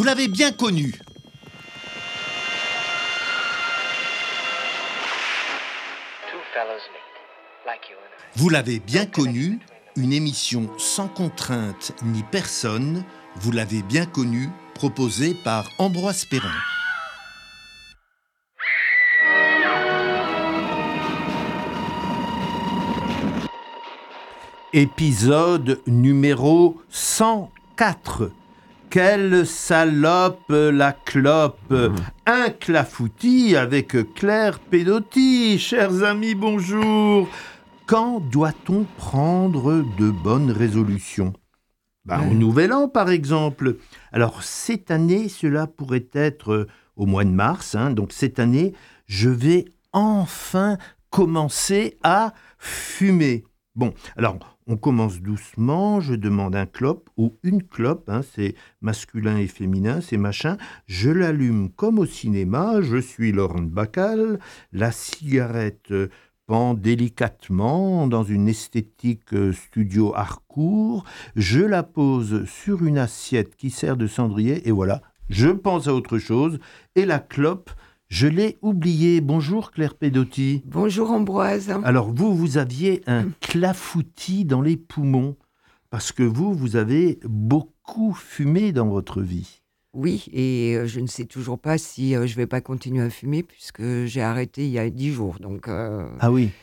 Vous l'avez bien connu. Vous l'avez bien connu, une émission sans contrainte ni personne, vous l'avez bien connu, proposée par Ambroise Perrin. Épisode numéro 104. Quelle salope la clope. Un clafoutis avec Claire Pedotti. Chers amis, bonjour. Quand doit-on prendre de bonnes résolutions ? Au Nouvel An, par exemple. Alors, cette année, cela pourrait être au mois de mars. Donc, cette année, je vais enfin commencer à fumer. Bon, alors, on commence doucement. Je demande un clope ou une clope. C'est masculin et féminin, c'est machin. Je l'allume comme au cinéma. Je suis Lorne Bacal. La cigarette pend délicatement dans une esthétique studio Harcourt. Je la pose sur une assiette qui sert de cendrier et voilà, je pense à autre chose. Et la clope, je l'ai oubliée. Bonjour Claire Pedotti. Bonjour Ambroise. Alors vous aviez un clafoutis dans les poumons parce que vous avez beaucoup fumé dans votre vie. Oui, et je ne sais toujours pas si je ne vais pas continuer à fumer puisque j'ai arrêté il y a 10 jours. Donc, Ah oui,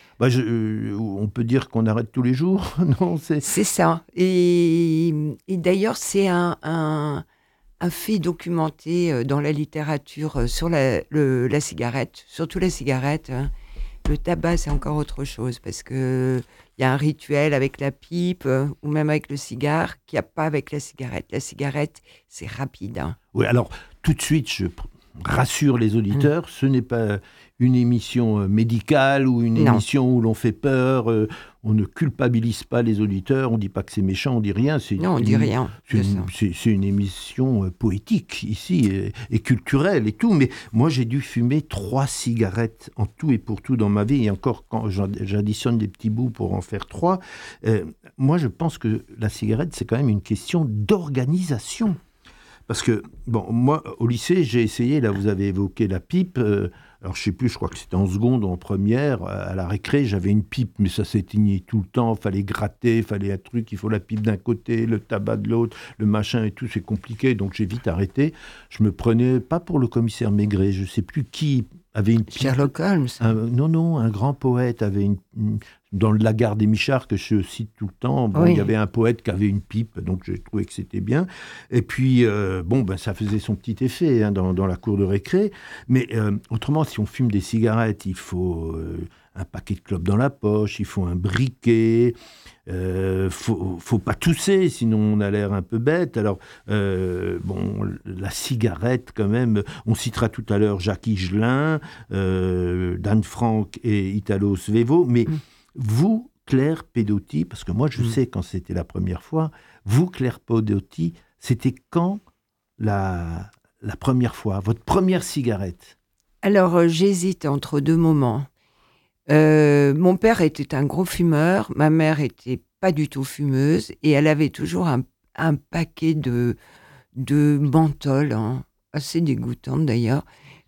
on peut dire qu'on arrête tous les jours, non c'est ça. Et d'ailleurs, c'est un fait documenté dans la littérature sur la cigarette, surtout la cigarette. Le tabac, c'est encore autre chose parce qu'il y a un rituel avec la pipe ou même avec le cigare qu'il n'y a pas avec la cigarette. La cigarette, c'est rapide. Oui, alors tout de suite, je rassure les auditeurs, ce n'est pas une émission médicale ou une émission où l'on fait peur, on ne culpabilise pas les auditeurs, on ne dit pas que c'est méchant, on ne dit rien. On ne dit rien. C'est une émission poétique ici et culturelle et tout, mais moi j'ai dû fumer 3 cigarettes en tout et pour tout dans ma vie, et encore quand j'additionne des petits bouts pour en faire 3, moi je pense que la cigarette c'est quand même une question d'organisation. Parce que, moi, au lycée, j'ai essayé, là, vous avez évoqué la pipe. Alors, je ne sais plus, je crois que c'était en seconde ou en première. À la récré, j'avais une pipe, mais ça s'éteignait tout le temps. Il fallait gratter, il fallait un truc. Il faut la pipe d'un côté, le tabac de l'autre, le machin et tout. C'est compliqué, donc j'ai vite arrêté. Je me prenais, pas pour le commissaire Maigret, je ne sais plus qui avait une pipe. Sherlock Holmes. Un grand poète avait une dans La Gare des Michards, que je cite tout le temps, il y avait un poète qui avait une pipe, donc j'ai trouvé que c'était bien. Et puis, ça faisait son petit effet dans la cour de récré. Mais autrement, si on fume des cigarettes, il faut un paquet de clopes dans la poche, il faut un briquet, faut pas tousser, sinon on a l'air un peu bête. Alors, la cigarette, quand même, on citera tout à l'heure Jacques Higelin, Dan Frank et Italo Svevo, mais vous, Claire Pedotti, parce que moi je sais quand c'était la première fois, vous, Claire Pedotti, c'était quand la première fois, votre première cigarette ? Alors, j'hésite entre 2 moments. Mon père était un gros fumeur, ma mère était pas du tout fumeuse, et elle avait toujours un paquet de menthol, assez dégoûtante d'ailleurs,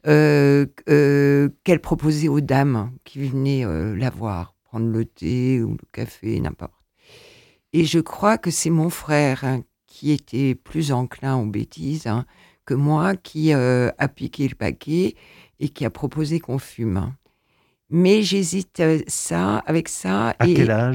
qu'elle proposait aux dames qui venaient la voir, prendre le thé ou le café, n'importe. Et je crois que c'est mon frère qui était plus enclin aux bêtises que moi, qui a piqué le paquet et qui a proposé qu'on fume. Mais j'hésite avec ça. À quel âge ?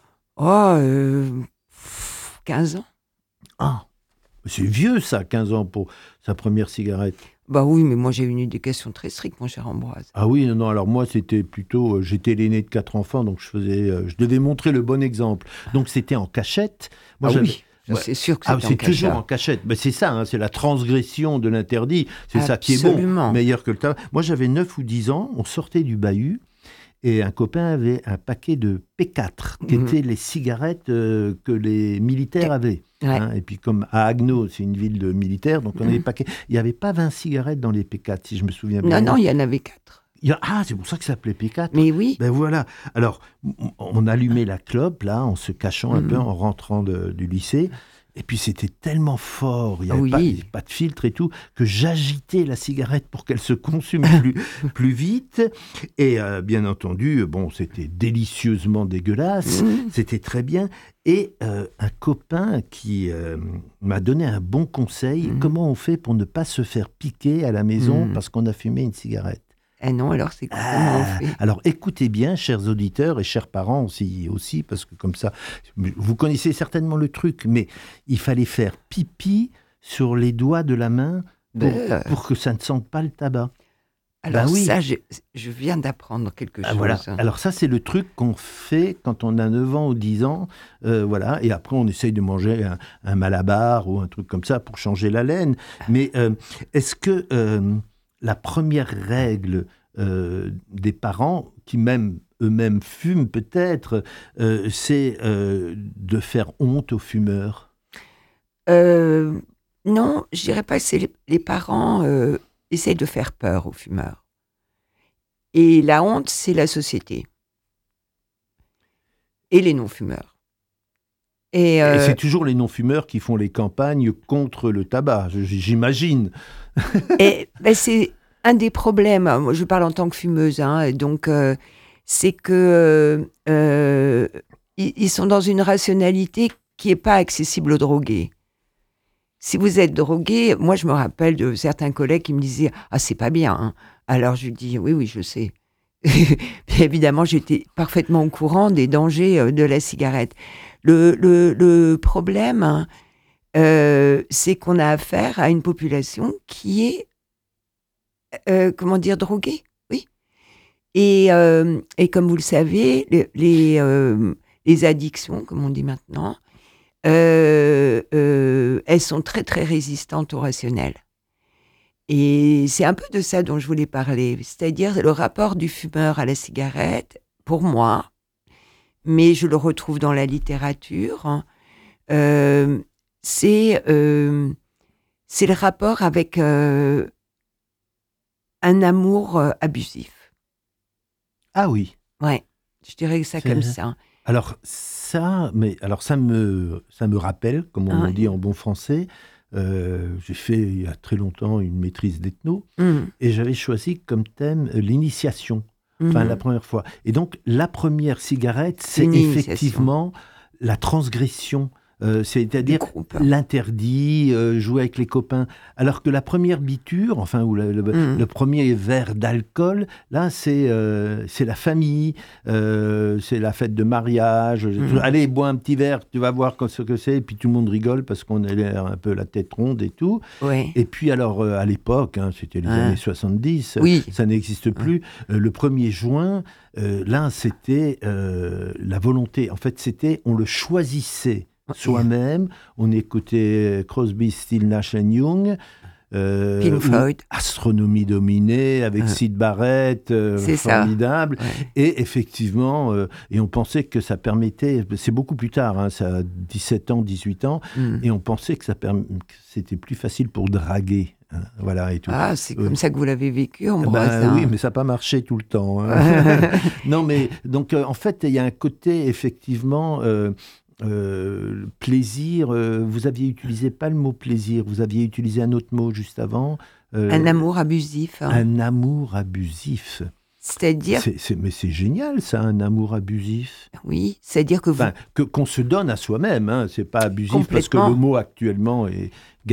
15 ans. Ah, c'est vieux ça, 15 ans pour sa première cigarette. Bah oui, mais moi j'ai eu une éducation très stricte, mon cher Ambroise. Ah oui, non, alors moi c'était plutôt, j'étais l'aîné de 4 enfants, donc je devais montrer le bon exemple. Donc c'était en cachette. Moi, oui, c'est sûr que c'était en c'est cachette. toujours en cachette. C'est ça, c'est la transgression de l'interdit. C'est ça qui est Absolument. bon, meilleur que le tabac. Moi j'avais 9 ou 10 ans, on sortait du bahut. Et un copain avait un paquet de P4, qui étaient les cigarettes que les militaires avaient. Ouais. Et puis comme à Agno, c'est une ville de militaires, donc on avait des paquets. Il n'y avait pas 20 cigarettes dans les P4, si je me souviens bien. Non, il y en avait 4. C'est pour ça que ça s'appelait P4. Mais oui. Ben voilà. Alors, on allumait la clope, là, en se cachant un peu, en rentrant du lycée. Et puis c'était tellement fort, il n'y avait Oui. pas de filtre et tout, que j'agitais la cigarette pour qu'elle se consume plus vite. Et bien entendu, bon, c'était délicieusement dégueulasse, c'était très bien. Et un copain qui m'a donné un bon conseil, comment on fait pour ne pas se faire piquer à la maison parce qu'on a fumé une cigarette? Ah non, alors c'est comment on fait? Alors écoutez bien, chers auditeurs et chers parents aussi, parce que comme ça, vous connaissez certainement le truc, mais il fallait faire pipi sur les doigts de la main pour que ça ne sente pas le tabac. Alors oui. ça, je viens d'apprendre quelque chose. Voilà. Alors ça, c'est le truc qu'on fait quand on a 9 ans ou 10 ans, voilà, et après on essaye de manger un Malabar ou un truc comme ça pour changer la laine. Mais est-ce que la première règle des parents, qui même eux-mêmes fument peut-être, c'est de faire honte aux fumeurs? Non, je dirais pas que c'est les parents essayent de faire peur aux fumeurs. Et la honte, c'est la société. Et les non-fumeurs. Et c'est toujours les non-fumeurs qui font les campagnes contre le tabac, j'imagine. Et c'est un des problèmes. Moi, je parle en tant que fumeuse, hein, donc c'est que ils sont dans une rationalité qui n'est pas accessible aux drogués. Si vous êtes drogué, moi je me rappelle de certains collègues qui me disaient « Ah, c'est pas bien hein. ». Alors je lui dis « Oui, je sais ». Évidemment, j'étais parfaitement au courant des dangers de la cigarette. Le problème, hein, c'est qu'on a affaire à une population qui est, droguée, oui. Et comme vous le savez, les addictions, comme on dit maintenant, elles sont très, très résistantes au rationnel. Et c'est un peu de ça dont je voulais parler, c'est-à-dire le rapport du fumeur à la cigarette, pour moi, mais je le retrouve dans la littérature, hein, c'est le rapport avec un amour abusif. Ah oui. Ouais, je dirais ça comme ça. Alors ça me rappelle, comme on dit en bon français, j'ai fait il y a très longtemps une maîtrise d'ethno et j'avais choisi comme thème l'initiation, la première fois. Et donc la première cigarette, c'est effectivement la transgression. C'est-à-dire l'interdit, jouer avec les copains. Alors que la première biture, ou le premier verre d'alcool, là, c'est la famille, c'est la fête de mariage. Allez, bois un petit verre, tu vas voir ce que c'est. Et puis tout le monde rigole parce qu'on a l'air un peu la tête ronde et tout. Ouais. Et puis alors, à l'époque, c'était les années 70, ça n'existe plus. Le 1er juin, là, c'était la volonté. En fait, on le choisissait. Soi-même, on écoutait Crosby, Stills, Nash & Young, Pink Floyd, Astronomie dominée avec Syd Barrett, formidable. Ouais. Et effectivement, et on pensait que ça permettait, c'est beaucoup plus tard, ça a 17 ans, 18 ans, et on pensait que c'était plus facile pour draguer. Voilà, et tout. Ah, c'est comme ça que vous l'avez vécu, Ambroise. Oui, mais ça n'a pas marché tout le temps. Non, mais donc en fait, il y a un côté effectivement. Plaisir, vous aviez utilisé pas le mot plaisir, vous aviez utilisé un autre mot juste avant. Un amour abusif. Un amour abusif. C'est-à-dire... Mais c'est génial ça, un amour abusif. Oui, c'est-à-dire que vous... qu'on se donne à soi-même, c'est pas abusif parce que le mot actuellement est...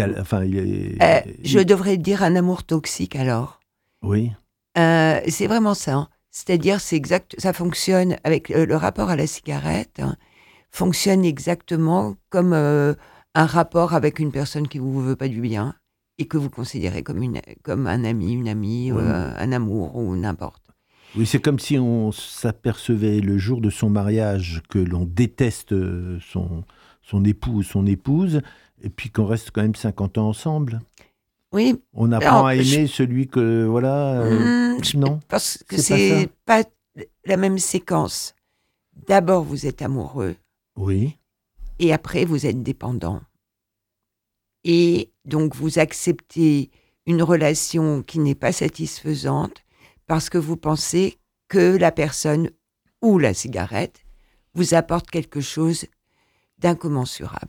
je devrais dire un amour toxique alors. Oui. C'est vraiment ça. Hein. C'est-à-dire, c'est exact, ça fonctionne avec le rapport à la cigarette. Hein, fonctionne exactement comme un rapport avec une personne qui ne vous veut pas du bien et que vous considérez comme un ami, une amie, un amour ou n'importe. Oui, c'est comme si on s'apercevait le jour de son mariage que l'on déteste son époux ou son épouse et puis qu'on reste quand même 50 ans ensemble. Oui. On apprend à aimer celui que, non. Parce que c'est pas la même séquence. D'abord, vous êtes amoureux. Oui. Et après, vous êtes dépendant. Et donc, vous acceptez une relation qui n'est pas satisfaisante parce que vous pensez que la personne ou la cigarette vous apporte quelque chose d'incommensurable.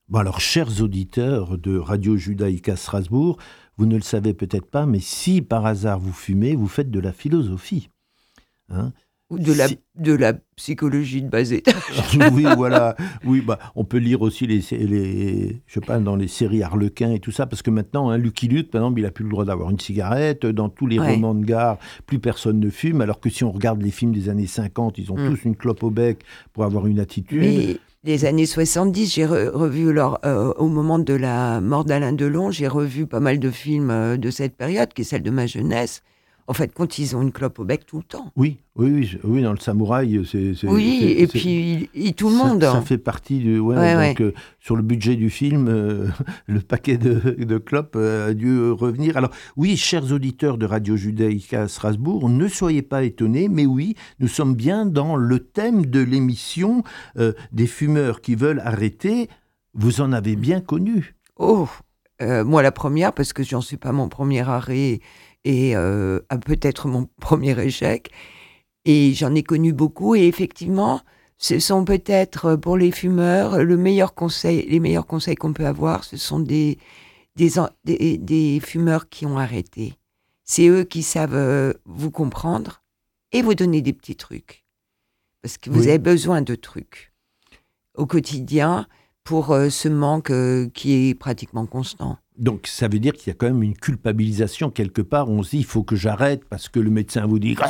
Bon alors, chers auditeurs de Radio Judaïka Strasbourg, vous ne le savez peut-être pas, mais si par hasard vous fumez, vous faites de la philosophie. Hein? Ou de la psychologie de bas étage. Oui, voilà. Oui, on peut lire aussi je sais pas, dans les séries Harlequin et tout ça, parce que maintenant, Lucky Luke, par exemple, il n'a plus le droit d'avoir une cigarette. Dans tous les romans de gare, plus personne ne fume, alors que si on regarde les films des années 50, ils ont tous une clope au bec pour avoir une attitude. Mais les années 70, j'ai revu, au moment de la mort d'Alain Delon, j'ai revu pas mal de films de cette période, qui est celle de ma jeunesse. En fait, quand ils ont une clope au bec tout le temps. Oui, dans le samouraï, et puis tout le monde. Ça fait partie du... sur le budget du film, le paquet de clopes a dû revenir. Alors, oui, chers auditeurs de Radio Judaïka Strasbourg, ne soyez pas étonnés, mais oui, nous sommes bien dans le thème de l'émission des fumeurs qui veulent arrêter. Vous en avez bien connu. Oh, moi la première, parce que j'en suis pas mon premier arrêt et peut-être mon premier échec. Et j'en ai connu beaucoup. Et effectivement, ce sont peut-être pour les fumeurs les meilleurs conseils qu'on peut avoir. Ce sont des fumeurs qui ont arrêté. C'est eux qui savent vous comprendre et vous donner des petits trucs. Parce que vous avez besoin de trucs au quotidien pour ce manque qui est pratiquement constant. Donc, ça veut dire qu'il y a quand même une culpabilisation quelque part. On se dit, il faut que j'arrête parce que le médecin vous dit...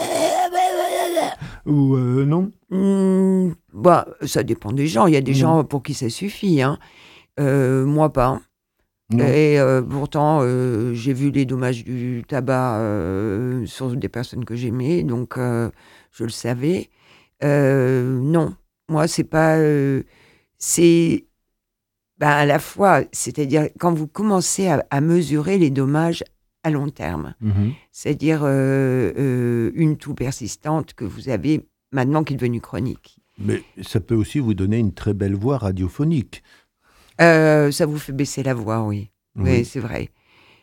Ou non ça dépend des gens. Il y a des gens pour qui ça suffit. Moi, pas. Non. Et pourtant, j'ai vu les dommages du tabac sur des personnes que j'aimais, donc je le savais. Non, moi, c'est pas... à la fois, c'est-à-dire quand vous commencez à mesurer les dommages à long terme, c'est-à-dire une toux persistante que vous avez maintenant qui est devenue chronique. Mais ça peut aussi vous donner une très belle voix radiophonique. Ça vous fait baisser la voix, oui, c'est vrai.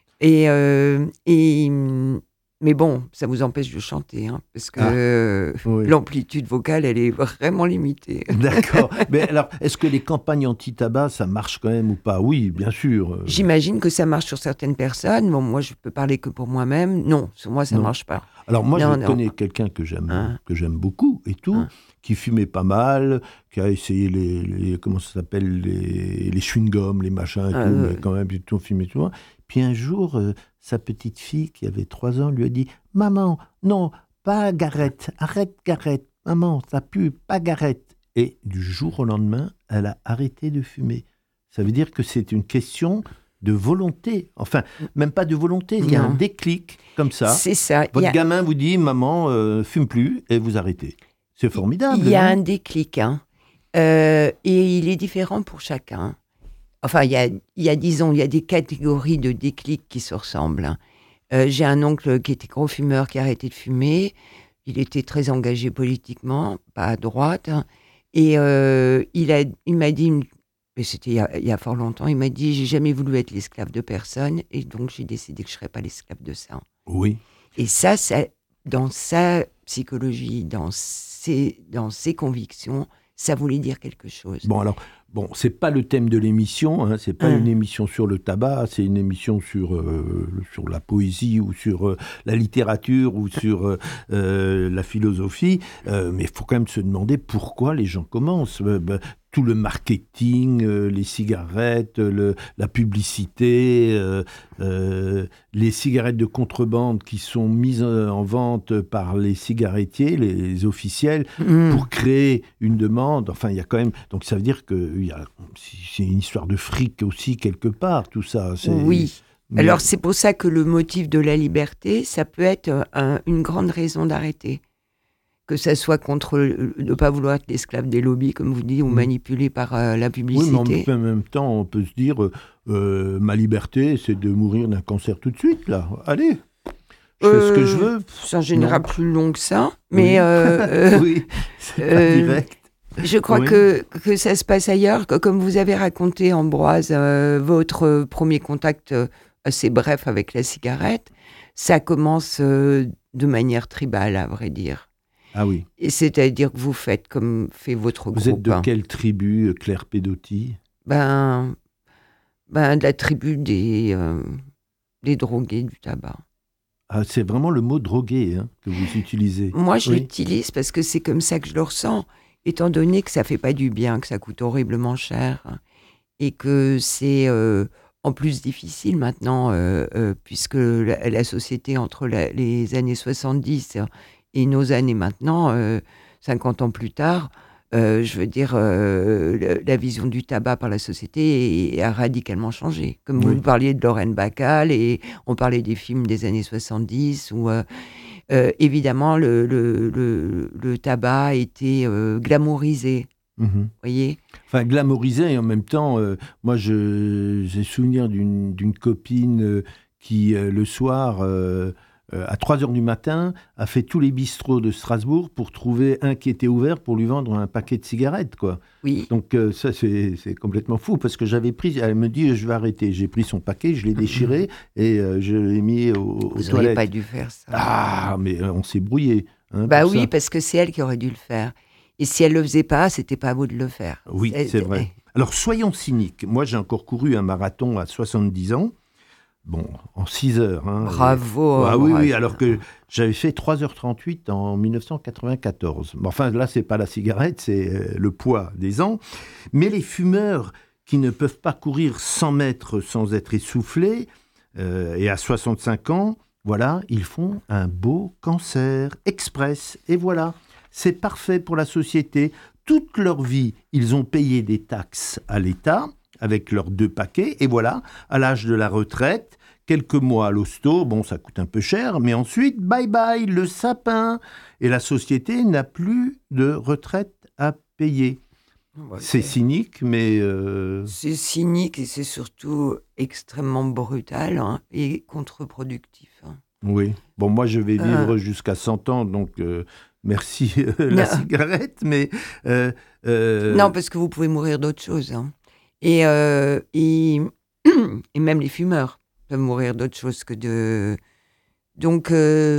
Mais bon, ça vous empêche de chanter, parce que l'amplitude vocale, elle est vraiment limitée. D'accord. Mais alors, est-ce que les campagnes anti-tabac, ça marche quand même ou pas ? Oui, bien sûr. J'imagine que ça marche sur certaines personnes. Bon, moi, je peux parler que pour moi-même. Non, sur moi, ça ne marche pas. Alors moi, je connais quelqu'un que j'aime beaucoup et tout, qui fumait pas mal, qui a essayé les comment ça s'appelle, les chewing-gums, les machins et tout, mais quand même, tout fumé tout. Puis un jour, sa petite fille, qui avait 3 ans, lui a dit « Maman, non, pas Gareth, arrête Gareth, maman, ça pue, pas Gareth ». Et du jour au lendemain, elle a arrêté de fumer. Ça veut dire que c'est une question de volonté. Enfin, même pas de volonté, il y a un déclic comme ça. C'est ça. Votre gamin vous dit « Maman, fume plus » et vous arrêtez. C'est formidable. Il y a un déclic, et il est différent pour chacun. Enfin, il y a des catégories de déclics qui se ressemblent. J'ai un oncle qui était gros fumeur, qui a arrêté de fumer. Il était très engagé politiquement, pas à droite. Et il m'a dit, mais c'était il y a fort longtemps, il m'a dit « J'ai jamais voulu être l'esclave de personne, et donc j'ai décidé que je ne serais pas l'esclave de ça. » Oui. Et ça, dans sa psychologie, dans ses convictions, ça voulait dire quelque chose. Bon, c'est pas le thème de l'émission, c'est pas une émission sur le tabac, c'est une émission sur la poésie ou sur la littérature ou sur la philosophie, mais il faut quand même se demander pourquoi les gens commencent. Tout le marketing, les cigarettes, la publicité, les cigarettes de contrebande qui sont mises en vente par les cigarettiers, les officiels, pour créer une demande. Enfin, il y a quand même... Donc, ça veut dire que c'est une histoire de fric aussi, quelque part, tout ça. Oui. Alors, c'est pour ça que le motif de la liberté, ça peut être une grande raison d'arrêter. Que ça soit contre ne pas vouloir être l'esclave des lobbies, comme vous dites, ou manipulé par la publicité. Oui, mais en même temps, on peut se dire, ma liberté, c'est de mourir d'un cancer tout de suite, là. Allez, je fais ce que je veux. C'est en général plus long que ça, mais... oui, c'est pas direct. Je crois que ça se passe ailleurs. Comme vous avez raconté, Ambroise, votre premier contact assez bref avec la cigarette, ça commence de manière tribale, à vrai dire. Ah oui. Et c'est-à-dire que vous faites comme fait votre groupe. Vous êtes de quelle tribu, Claire Pedotti ? De la tribu des drogués du tabac. Ah, c'est vraiment le mot drogué que vous utilisez. Moi, je Oui. l'utilise parce que c'est comme ça que je le ressens, étant donné que ça fait pas du bien, que ça coûte horriblement cher, et que c'est en plus difficile maintenant, puisque la société entre les années 70 et nos années maintenant, 50 ans plus tard, je veux dire, la vision du tabac par la société a radicalement changé. Comme Oui. vous parliez de Lorraine Bacall, et on parlait des films des années 70, où évidemment le tabac a été glamourisé, Mhm. voyez. Enfin, glamourisé, et en même temps, moi, j'ai souvenir d'une copine qui, le soir, à 3 heures du matin, a fait tous les bistrots de Strasbourg pour trouver un qui était ouvert pour lui vendre un paquet de cigarettes, quoi. Oui. Donc ça, c'est complètement fou, parce que j'avais pris, elle me dit, je vais arrêter. J'ai pris son paquet, je l'ai déchiré, et je l'ai mis aux Vous n'auriez toilettes. pas dû faire ça. Ah, mais on s'est brouillé. Bah pour oui, ça. parce que c'est elle qui aurait dû le faire. Et si elle le faisait pas, c'était pas à vous de le faire. Oui, c'est vrai. Alors, soyons cyniques. Moi, j'ai encore couru un marathon à 70 ans. Bon, en 6 heures. Bravo. Ah oui, bravo. alors que j'avais fait 3h38 en 1994. Bon, enfin, là, c'est pas la cigarette, c'est le poids des ans. Mais les fumeurs qui ne peuvent pas courir 100 mètres sans être essoufflés, et à 65 ans, voilà, ils font un beau cancer express. Et voilà, c'est parfait pour la société. Toute leur vie, ils ont payé des taxes à l'État avec leurs 2 paquets. Et voilà, à l'âge de la retraite, quelques mois à l'hosto, bon, ça coûte un peu cher, mais ensuite, bye bye, le sapin. Et la société n'a plus de retraite à payer. Ouais, C'est cynique, mais... C'est cynique, et c'est surtout extrêmement brutal, et contre-productif. Oui. Bon, moi, je vais vivre jusqu'à 100 ans, donc merci la cigarette, mais... Non, parce que vous pouvez mourir d'autre chose. Et même les fumeurs peuvent mourir d'autre chose que de... Donc,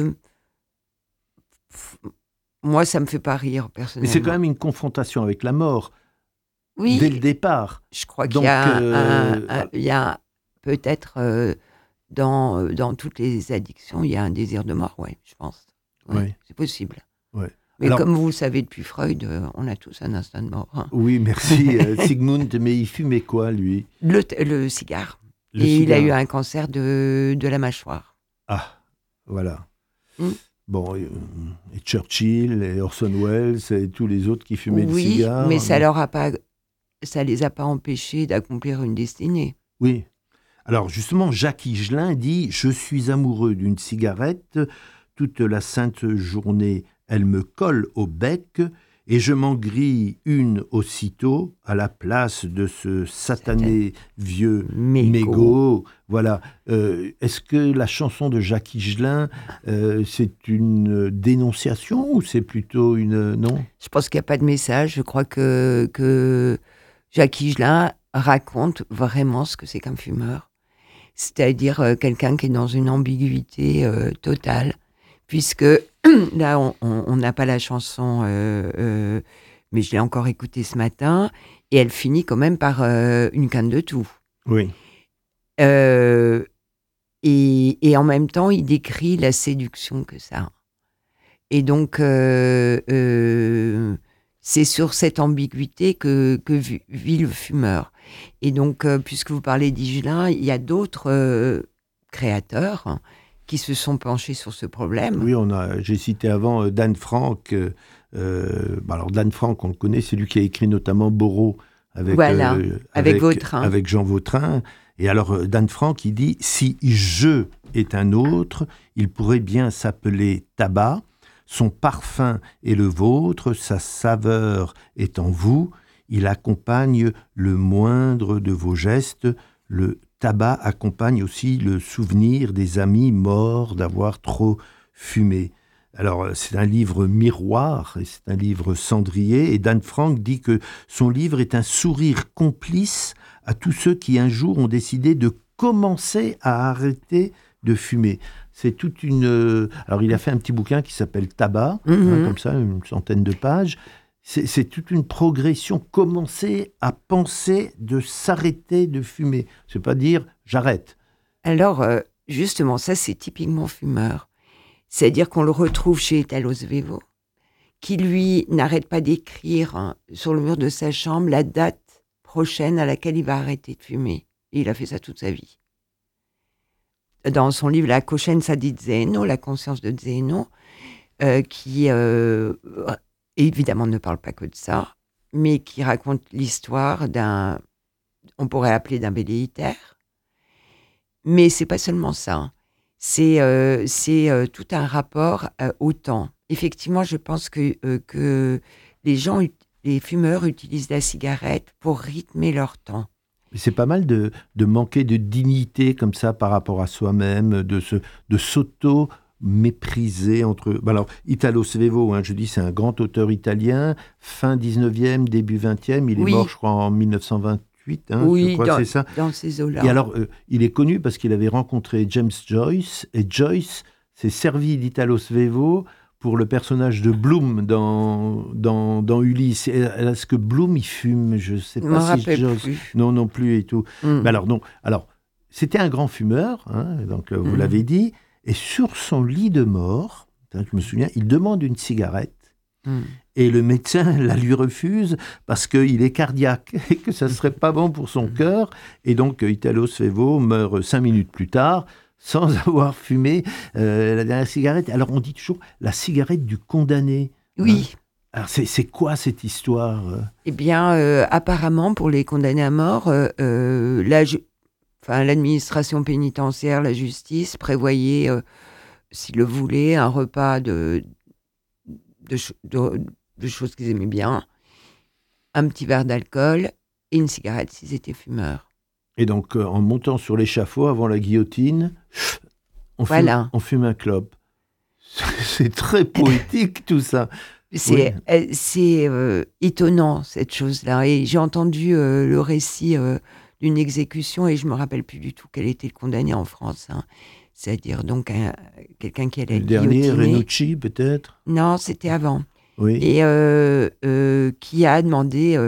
moi, ça me fait pas rire, Mais personnellement. c'est quand même une confrontation avec la mort, oui, dès le départ. je crois qu'il Donc, y a, il y a peut-être dans toutes les addictions, il y a un désir de mort, ouais, je pense. Ouais, Oui. c'est possible. Ouais. Mais Alors- comme vous le savez depuis Freud, on a tous un instant de mort. Oui, merci Sigmund, mais il fumait quoi, lui? Le cigare. Le Et il a cigare. eu un cancer de la mâchoire. Ah, voilà. Mm. Bon, et Churchill, et Orson Welles, et tous les autres qui fumaient le Oui, cigare. mais ça les a pas empêchés d'accomplir une destinée. Oui. Alors justement, Jacques Higelin dit « Je suis amoureux d'une cigarette, toute la sainte journée, elle me colle au bec, et je m'en grille une aussitôt à la place de ce satané vieux mégot. » Voilà. Est-ce que la chanson de Jacques Higelin, c'est une dénonciation ou c'est plutôt une... Non? Je pense qu'il n'y a pas de message. Je crois que Jacques Higelin raconte vraiment ce que c'est qu'un fumeur. C'est-à-dire quelqu'un qui est dans une ambiguïté totale. Puisque là, on n'a pas la chanson, mais je l'ai encore écoutée ce matin, et elle finit quand même par une canne de tout. Oui. Et en même temps, il décrit la séduction que ça a. Et donc, c'est sur cette ambiguïté que vit le fumeur. Et donc, puisque vous parlez d'Higelin, il y a d'autres créateurs qui se sont penchés sur ce problème. Oui, j'ai cité avant Dan Frank. Alors Dan Frank, on le connaît, c'est lui qui a écrit notamment Borrow avec Vautrin. Avec Jean Vautrin. Et alors Dan Frank, il dit « Si je est un autre, il pourrait bien s'appeler tabac. Son parfum est le vôtre, sa saveur est en vous. Il accompagne le moindre de vos gestes. Le tabac accompagne aussi le souvenir des amis morts d'avoir trop fumé. » Alors, c'est un livre miroir, et c'est un livre cendrier, et Dan Frank dit que son livre est un sourire complice à tous ceux qui un jour ont décidé de commencer à arrêter de fumer. C'est toute une... Alors, il a fait un petit bouquin qui s'appelle Tabac, comme ça, une centaine de pages. c'est toute une progression. Commencer à penser de s'arrêter de fumer. C'est pas dire j'arrête. Alors, justement, ça, c'est typiquement fumeur. C'est-à-dire qu'on le retrouve chez Italo Svevo, qui, lui, n'arrête pas d'écrire sur le mur de sa chambre la date prochaine à laquelle il va arrêter de fumer. Et il a fait ça toute sa vie. Dans son livre La coscienza di Zeno, la conscience de Zeno, qui évidemment ne parle pas que de ça, mais qui raconte l'histoire on pourrait appeler d'un velléitaire. Mais c'est pas seulement ça. C'est tout un rapport au temps. Effectivement, je pense que les fumeurs utilisent la cigarette pour rythmer leur temps. C'est pas mal de manquer de dignité comme ça par rapport à soi-même, de s'auto-mépriser entre... Alors, Italo Svevo, je dis, c'est un grand auteur italien, fin 19e, début 20e, il est mort, je crois, en 1928, oui, je crois que c'est ça. Dans ces eaux-là. Et alors, il est connu parce qu'il avait rencontré James Joyce, et Joyce s'est servi d'Italo Svevo pour le personnage de Bloom dans Ulysse. Est-ce que Bloom, il fume? Je ne sais pas si plus. Non plus et tout. Mais alors, non. Alors, c'était un grand fumeur, donc vous l'avez dit, et sur son lit de mort, je me souviens, il demande une cigarette, et le médecin la lui refuse parce qu'il est cardiaque et que ça ne serait pas bon pour son cœur. Et donc, Italo Svevo meurt 5 minutes plus tard, sans avoir fumé la dernière cigarette. Alors, on dit toujours la cigarette du condamné. Oui. Alors, c'est quoi cette histoire? Eh bien, apparemment, pour les condamnés à mort, l'administration pénitentiaire, la justice, prévoyait, s'ils le voulaient, un repas de choses qu'ils aimaient bien, un petit verre d'alcool et une cigarette s'ils étaient fumeurs. Et donc, en montant sur l'échafaud avant la guillotine, on fume un clope. C'est très poétique tout ça. C'est étonnant cette chose-là. Et j'ai entendu le récit d'une exécution et je ne me rappelle plus du tout quel était le condamné en France. C'est-à-dire donc quelqu'un qui allait guillotiner. Le dernier, Renucci peut-être? Non, c'était avant. Oui. Et qui a demandé...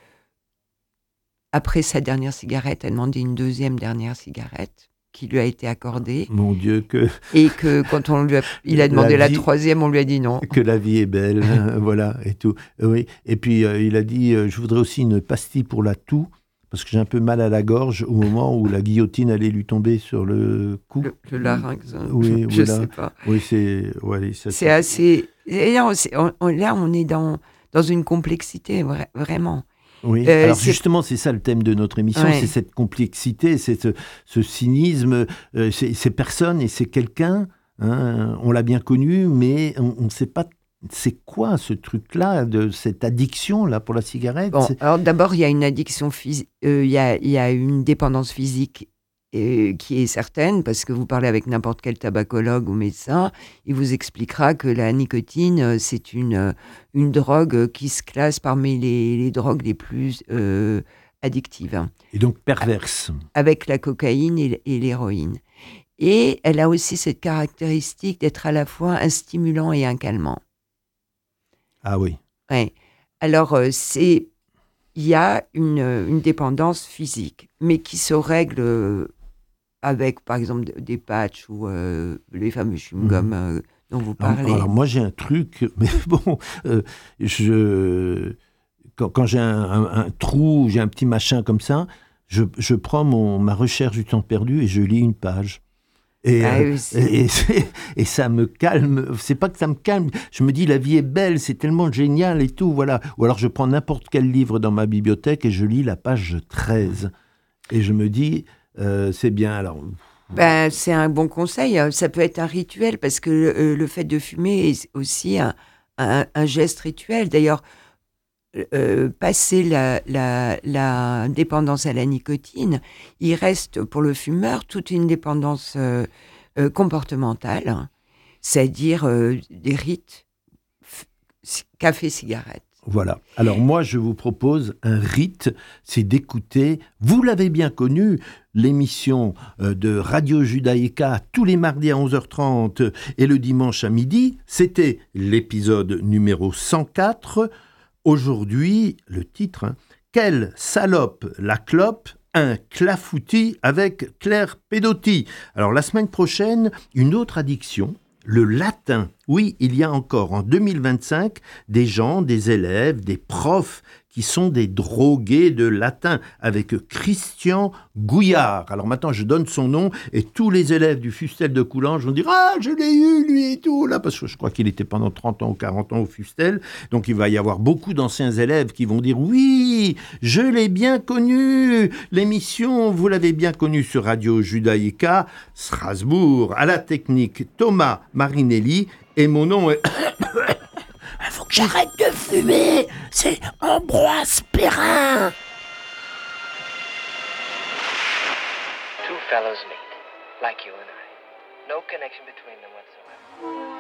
après sa dernière cigarette, a demandé une deuxième dernière cigarette qui lui a été accordée. Mon Dieu, que... Et que quand il a demandé la troisième, on lui a dit non. Que la vie est belle, voilà, et tout. Oui. Et puis, il a dit, je voudrais aussi une pastille pour la toux, parce que j'ai un peu mal à la gorge au moment où la guillotine allait lui tomber sur le cou. Le larynx, oui, je ne sais pas. Oui, c'est... Ouais, c'est assez... Et là, on est dans une complexité, vraiment. Oui, alors justement, c'est ça le thème de notre émission, c'est cette complexité, c'est ce cynisme, ces personnes et c'est quelqu'un, on l'a bien connu, mais on ne sait pas c'est quoi ce truc-là, de cette addiction-là pour la cigarette. Bon, alors d'abord, il y a une addiction physique, il y a une dépendance physique qui est certaine, parce que vous parlez avec n'importe quel tabacologue ou médecin, il vous expliquera que la nicotine, c'est une drogue qui se classe parmi les drogues les plus addictives. Et donc perverse. Avec la cocaïne et l'héroïne. Et elle a aussi cette caractéristique d'être à la fois un stimulant et un calmant. Ah oui. Ouais. Alors, il y a une dépendance physique, mais qui se règle... avec, par exemple, des patchs ou les fameux chewing-gums dont vous parlez. Alors, moi, j'ai un truc, mais bon, quand j'ai un trou, j'ai un petit machin comme ça, je prends ma recherche du temps perdu et je lis une page. Et ça me calme. C'est pas que ça me calme. Je me dis, la vie est belle, c'est tellement génial et tout, voilà. Ou alors, je prends n'importe quel livre dans ma bibliothèque et je lis la page 13. Et je me dis... c'est bien, alors... c'est un bon conseil. Ça peut être un rituel, parce que le fait de fumer est aussi un geste rituel. D'ailleurs, passer la dépendance à la nicotine, il reste pour le fumeur toute une dépendance comportementale, c'est-à-dire des rites café-cigarette. Voilà. Alors moi, je vous propose un rite, c'est d'écouter, vous l'avez bien connu, l'émission de Radio Judaïka tous les mardis à 11h30 et le dimanche à midi. C'était l'épisode numéro 104, Aujourd'hui, le titre, Quelle salope la clope, un clafoutis avec Claire Pedotti. Alors la semaine prochaine, une autre addiction, le latin. Oui, il y a encore en 2025 des gens, des élèves, des profs qui sont des drogués de latin avec Christian Gouillard. Alors maintenant, je donne son nom et tous les élèves du Fustel de Coulanges vont dire « Ah, je l'ai eu, lui et tout !» là, parce que je crois qu'il était pendant 30 ans ou 40 ans au Fustel. Donc il va y avoir beaucoup d'anciens élèves qui vont dire « Oui, je l'ai bien connu. L'émission, vous l'avez bien connue sur Radio Judaïka, Strasbourg, à la technique Thomas Marinelli. Et mon nom est... Il faut que j'arrête de fumer. C'est Ambroise Perrin. Two fellows meet, like you and I. No connection between them whatsoever.